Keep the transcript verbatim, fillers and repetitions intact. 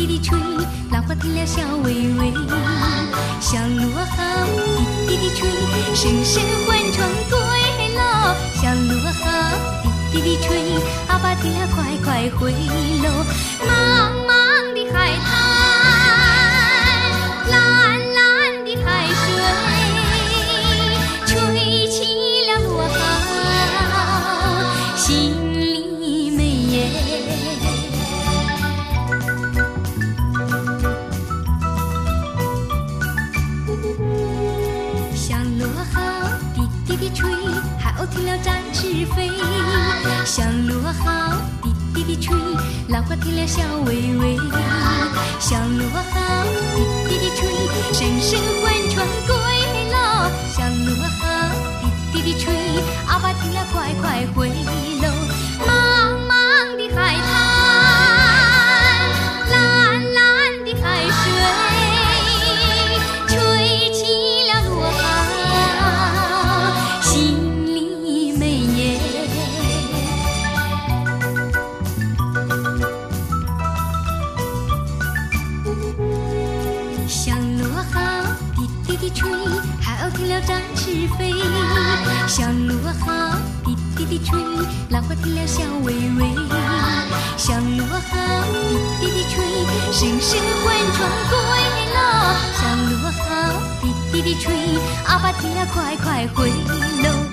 滴滴吹，浪花听了笑微微。响锣好，滴滴滴吹，声声唤窗归喽。响锣好，滴滴滴吹，阿爸听了快快回喽。茫茫的海滩，蓝蓝的海水，吹起了锣号，心里美耶。响锣好，滴滴滴吹，海鸥听了展翅飞。响锣好，滴滴滴吹，浪花听了笑微微。响锣好，滴滴滴吹，声声唤窗归喽。响锣好，滴滴滴吹，阿爸听了快快回喽。茫茫的海滩，蓝蓝的海水，吹起了锣号，心里美耶。响锣好，滴滴滴吹，海鸥听了展翅飞。响锣好，滴滴滴吹，浪花听了笑微微。响锣好，滴滴滴吹，声声唤窗归喽。响锣好，滴滴滴吹，阿爸听了快快回喽。